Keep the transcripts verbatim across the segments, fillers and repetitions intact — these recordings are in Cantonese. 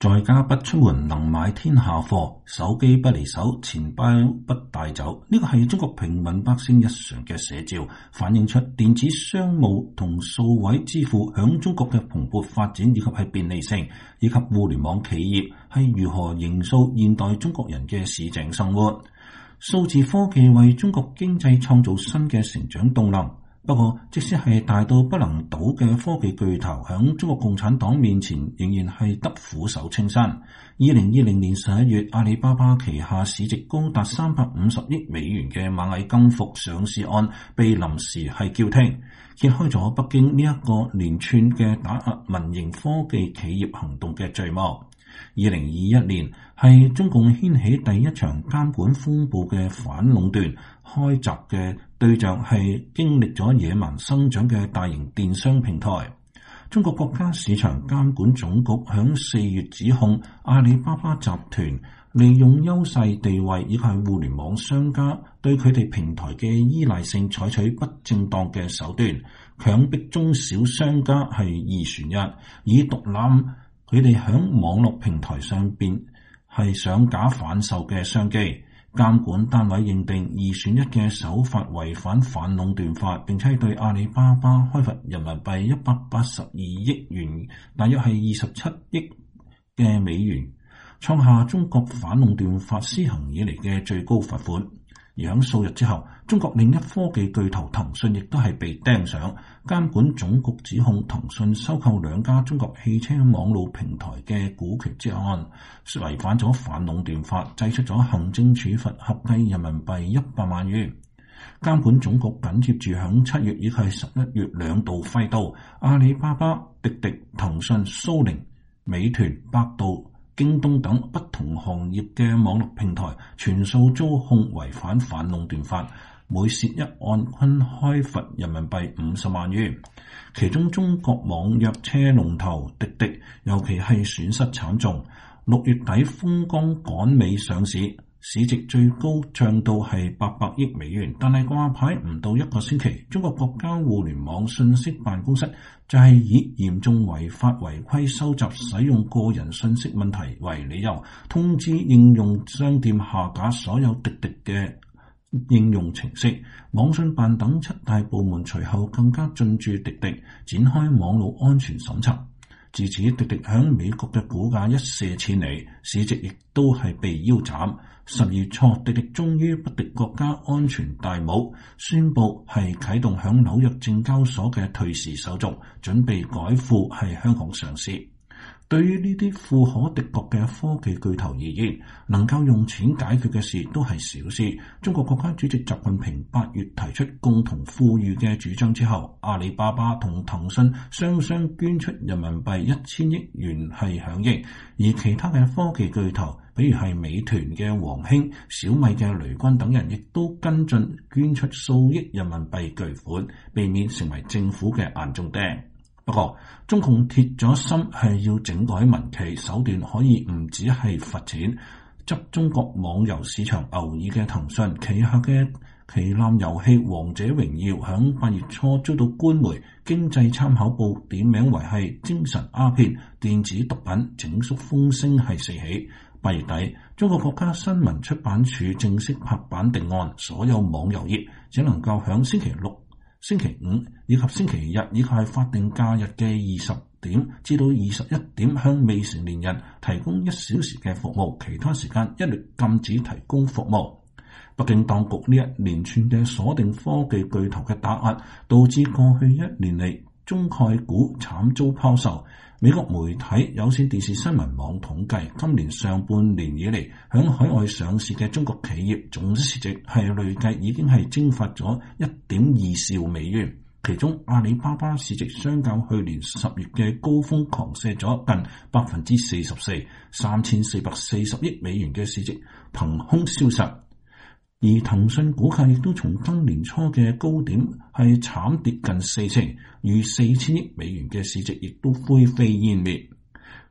在家不出門，能買天下貨；手機不離手，錢包不帶走。呢個係中國平民百姓日常嘅寫照，反映出電子商務同數位支付響中國嘅蓬勃發展，以及係便利性，以及互聯網企業係如何營造現代中國人嘅市井生活。數字科技為中國經濟創造新嘅成長動能。不過，即使係大到不能倒嘅科技巨頭，響中國共產黨面前仍然係得俯首稱臣。二零二零年十一月，阿里巴巴旗下市值高達三百五十億美元嘅螞蟻金服上市案被臨時係叫停，揭開咗北京呢一個連串嘅打壓民營科技企業行動嘅序幕。二零二一年係中共掀起第一場監管風暴嘅反壟斷，開閘嘅對象係經歷咗野蠻生長嘅大型電商平台。中國國家市場監管總局響四月指控阿里巴巴集團利用優勢地位以及係互聯網商家對佢哋平台嘅依賴性採取不正當嘅手段，強迫中小商家係二選一，以獨攬佢哋響網絡平台上邊係上架販售嘅商機。監管單位認定二選一嘅手法違反反壟斷法，並且對阿里巴巴開罰人民幣一百八十二億元，大約係二十七億嘅美元，創下中國反壟斷法施行以嚟嘅最高罰款。而喺數日之後，中國另一科技巨頭騰訊亦都係被盯上，監管總局指控騰訊收購兩家中國汽車網路平台嘅股權之案，違反咗反壟斷法，祭出咗行政處罰，合計人民幣一百萬元。監管總局緊接住響七月以及十一月兩度揮刀，阿里巴巴、滴滴、騰訊、蘇寧、美團、百度、京東等不同行業嘅網絡平台全數遭控違反反壟斷法，每涉一案均開罰人民幣五十萬元。其中中國網約車龍頭滴滴尤其係損失慘重，六月底風光趕尾上市，市值最高漲到係八百億美元，但係掛牌唔到一個星期，中國國家互聯網信息辦公室就係以嚴重違法違規收集使用個人信息問題為理由，通知應用商店下架所有滴滴嘅應用程式。網信辦等七大部門隨後更加進駐滴滴，展開網絡安全審查。自此，滴滴響美國嘅股價一瀉千里，市值亦都係被腰斬。十月初，滴滴終於不敵國家安全大帽，宣布係啟動響紐約證交所嘅退市手續，準備改赴係香港上市。對於呢啲富可敵國嘅科技巨頭而言，能夠用錢解決嘅事都係小事。中國國家主席習近平八月提出共同富裕嘅主張之後，阿里巴巴同騰訊雙雙捐出人民幣一千億元係響應，而其他嘅科技巨頭，比如係美團嘅王興、小米嘅雷軍等人，亦都跟進捐出數億人民幣巨款，避免成為政府嘅眼中釘。不過，中共鐵咗心係要整改民企，手段可以唔止係罰錢。執中國網遊市場牛耳嘅騰訊旗下嘅旗艦遊戲《王者榮耀》響八月初遭到官媒《經濟參考報》點名為係精神鴉片、電子毒品，整肅風聲係四起。八月底，中國國家新聞出版署正式拍板定案，所有網遊業只能夠響星期六、星期五以及星期日以及係法定假日嘅二十點至到二十一點向未成年人提供一小時嘅服務，其他時間一律禁止提供服務。北京當局呢一連串嘅鎖定科技巨頭嘅打壓，導致過去一年嚟中概股慘遭拋售。美國媒體有線電視新聞網統計，今年上半年以嚟，響海外上市嘅中國企業總市值係累計已經係蒸發咗一點二兆美元。其中阿里巴巴市值相較去年十月嘅高峰狂瀉咗近百分之四十四，三千四百四十億美元嘅市值憑空消失。而騰訊股價亦都從今年初嘅高點係慘跌近四成，逾四千億美元嘅市值亦都灰飛煙滅。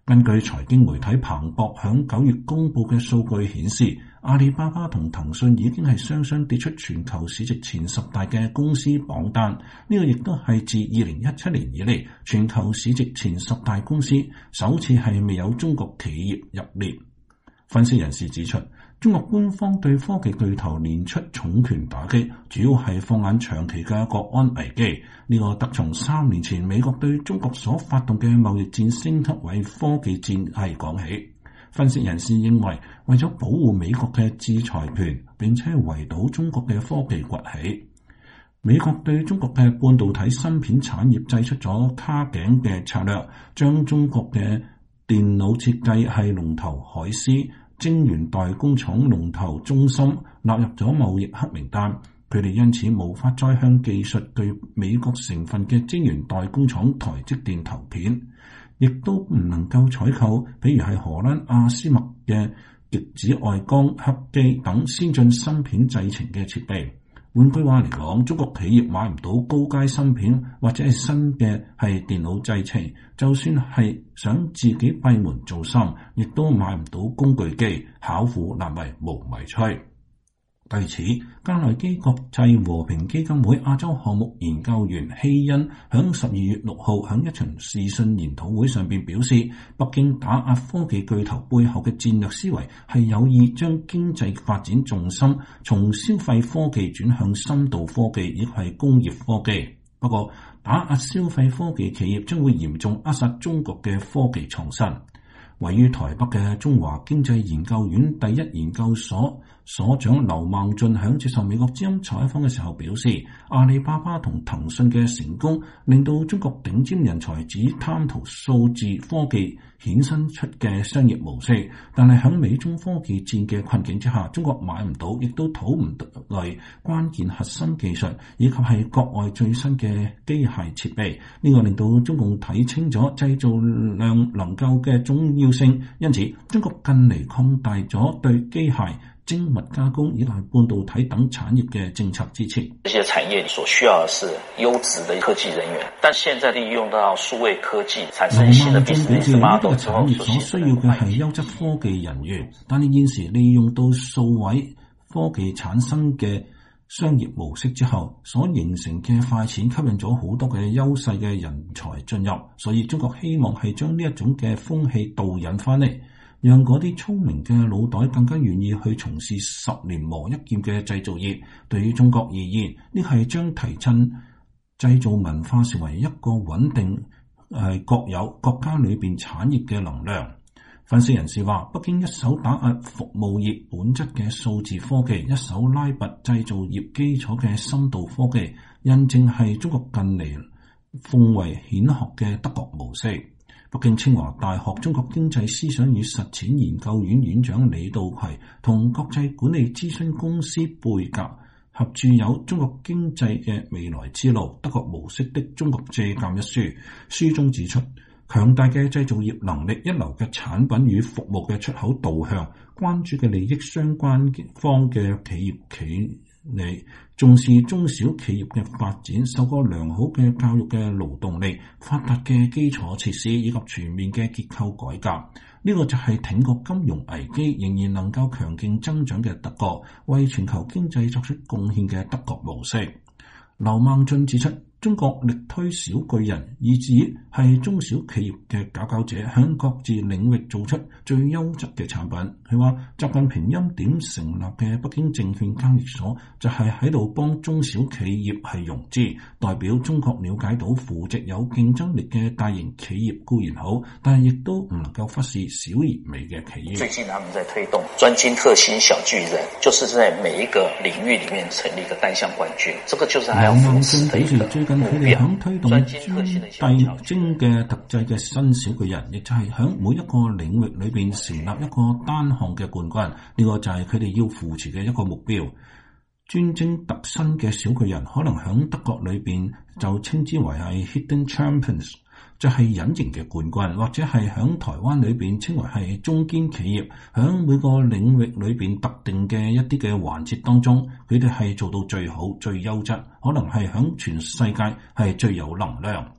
根據財經媒體彭博響九月公佈嘅數據顯示，阿里巴巴同騰訊已經係雙雙跌出全球市值前十大嘅公司榜單。呢個亦都係自二零一七年以嚟全球市值前十大公司首次係未有中國企業入列。分析人士指出，中國官方對科技巨頭連出重拳打擊，主要係放眼長期嘅國安危機。呢、這個得從三年前美國對中國所發動嘅貿易戰升級為科技戰係講起。分析人士認為，為咗保護美國嘅制裁權，並且圍堵中國嘅科技崛起，美國對中國嘅半導體芯片產業祭出咗卡頸嘅策略，將中國嘅電腦設計係龍頭海思、晶圓代工廠龍頭中芯納入咗貿易黑名單，佢哋因此無法再向技術具美國成分嘅晶圓代工廠台積電投片，亦都唔能夠採購，比如係荷蘭阿斯麥嘅極紫外光刻機等先進芯片製程嘅設備。換句話嚟講，中國企業買唔到高階芯片或者係新嘅係電腦製程，就算係想自己閉門造芯，亦都買唔到工具機，巧婦難為無米炊。對此，加內基國際和平基金會亞洲項目研究員希恩響十二月六號響一場視訊研討會上邊表示，北京打壓科技巨頭背後嘅戰略思維係有意將經濟發展重心從消費科技轉向深度科技，亦係工業科技。不過，打壓消費科技企業將會嚴重扼殺中國嘅科技創新。位於台北嘅中華經濟研究院第一研究所所長劉孟俊響接受美國之音採訪嘅時候表示，阿里巴巴同騰訊嘅成功令到中國頂尖人才只貪圖數字科技衍生出嘅商業模式，但係響美中科技戰嘅困境之下，中國買唔到亦都討唔嚟關鍵核心技術以及係國外最新嘅機械設備，呢、這個令到中共睇清咗製造量能夠嘅重要性，因此中國近嚟擴大咗對機械、精密加工以及半導體等產業嘅政策支持。 這些產業所需要的是優質的科技人員，但現在利用到數位科技產生新的 business model 之後， 產業所需要嘅係優質科技人員，但係現時利用到數位科技產生嘅商業模式之後，所形成嘅快錢吸引咗好多嘅優勢嘅人才進入，所以中國希望係將呢一種嘅風氣導引翻嚟，讓嗰啲聰明嘅腦袋更加願意去從事十年磨一劍嘅製造業。對於中國而言，呢係將提振製造文化成為一個穩定係國有國家裏邊產業嘅能量。分析人士話，北京一手打壓服務業本質嘅數字科技，一手拉拔製造業基礎嘅深度科技，印證係中國近嚟奉為顯學嘅德國模式。北京清華大學中國經濟思想與實踐研究院院長李道葵同國際管理諮詢公司貝格合著有《中國經濟嘅未來之路：德國模式的中國借鑑》一書，書中指出，強大嘅製造業能力、一流嘅產品與服務嘅出口導向、關注嘅利益相關方嘅企業企理、重視中小企業嘅發展、受過良好嘅教育嘅勞動力、發達嘅基礎設施以及全面嘅結構改革，呢、這個就係挺過金融危機仍然能夠強勁增長嘅德國，為全球經濟作出貢獻嘅德國模式。劉孟俊指出，中國力推小巨人，以至係中小企業嘅佼佼者，向各自領域做出最優質嘅產品。佢話，習近平欽點成立嘅北京證券交易所，就係喺度幫中小企業係融資，代表中國了解到扶植有競爭力嘅大型企業固然好，但係亦都唔能夠忽視小而微嘅企業。 最近他們在推動專精特新小巨人，就是在每一個領域裡面成立一個單項冠軍，這個就是還要扶持的一個佢哋響推動專精嘅特製嘅新小巨人，亦就係響每一個領域裏邊成立一個單項嘅冠軍，呢、這個就係佢哋要扶持嘅一個目標。專精特新嘅小巨人，可能響德國裏邊就稱之為係 hidden champions，就係隱形嘅冠軍，或者係響台灣裏邊稱為係中堅企業，響每個領域裏邊特定嘅一啲嘅環節當中，佢哋係做到最好最優質，可能係響全世界係最有能量。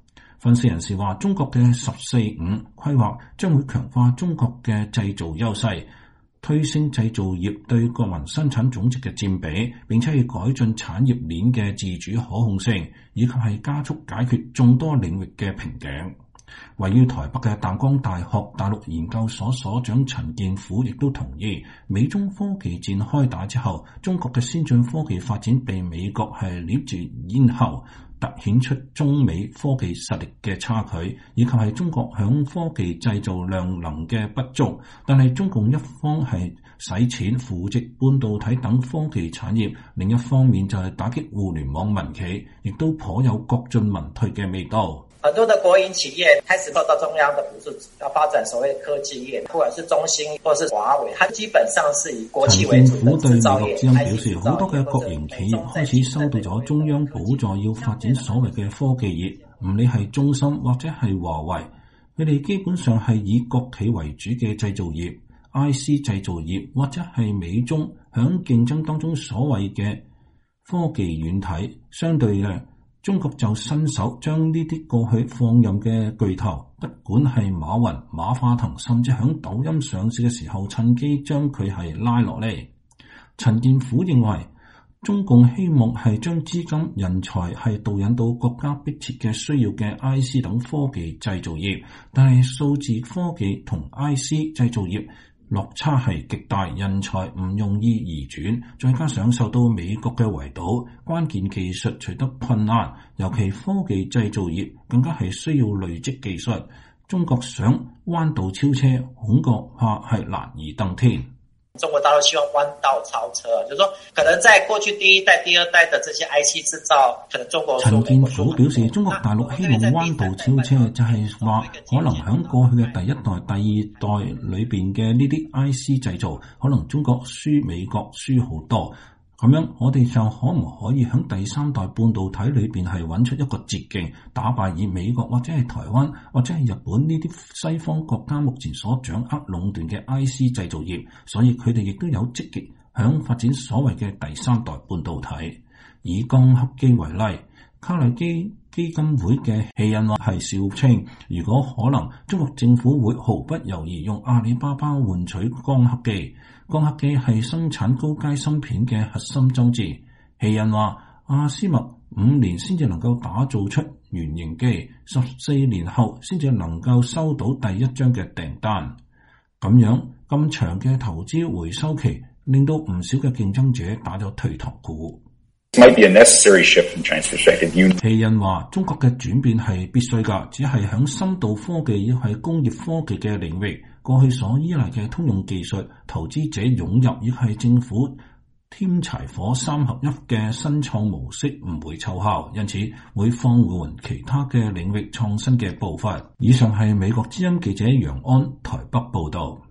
分析人士話，中國嘅十四五規劃將會強化中國嘅製造優勢，推升製造業對國民生產總值嘅佔比，並且係改進產業鏈嘅自主可控性，以及係加速解決眾多領域嘅瓶頸。位於台北嘅淡江大學大陸研究所所長陳建甫亦都同意，美中科技戰開打之後，中國嘅先進科技發展被美國係捏住咽喉，凸顯出中美科技實力嘅差距，以及係中國響科技製造量能嘅不足。但係中共一方係使錢扶植半導體等科技產業，另一方面就係打擊互聯網民企，亦都頗有國進民退嘅味道。 很多的國營企業開始受到中央的補助，要發展所謂科技業，不管是中興或是華為，它基本上是以國企為主的製造業。 陳建甫對美國之音表示，好多嘅國營企業開始收到咗中央補助，要發展所謂嘅科技業，唔理係中芯或者係華為，佢哋基本上係以國企為主嘅製造業、I C 製造業或者係美中響競爭當中所謂嘅科技軟體，相對嘅。中國就伸手將呢啲過去放任嘅巨頭，不管係馬雲、馬化騰，甚至響抖音上市嘅時候，趁機將佢係拉落嚟。陳建甫認為，中共希望係將資金、人才係導引到國家迫切嘅需要嘅 I C 等科技製造業，但係數字科技同 I C 製造業落差係極大，人才唔容易移轉，再加上受到美國嘅圍堵，關鍵技術取得困難，尤其科技製造業更加係需要累積技術。中國想彎道超車，恐怕係難以登天。 中國大陸希望彎道超車，就是說可能在過去第一代、第二代的這些 I C 製造，可能中國陳建甫表示，中國大陸希望彎道超車，就係話可能喺過去嘅第一代、第二代裏邊嘅呢啲 I C 製造，可能中國輸美國輸好多。咁樣我哋就可唔可以喺第三代半導體裏邊係揾出一個捷徑，打敗以美國或者係台灣或者係日本呢啲西方國家目前所掌握壟斷嘅 I C 製造業，所以佢哋亦都有積極響發展所謂嘅第三代半導體。以光刻機為例，卡內基基金會嘅氣印話係笑稱，如果可能，中國政府會毫不猶豫用阿里巴巴換取光刻機。光刻機係生產高階芯片嘅核心裝置。氣印話，阿斯麥五年先至能夠打造出原型機，十四年後先至能夠收到第一張嘅訂單。咁樣咁長嘅投資回收期，令到唔少嘅競爭者打咗退堂鼓。氣印話，中國嘅轉變係必須㗎，只係響深度科技亦係工業科技嘅領域，過去所依賴嘅通用技術，投資者湧入亦係政府添柴火三合一嘅新創模式唔會奏效，因此會放緩其他嘅領域創新嘅步伐。以上係美國之音記者楊安台北報道。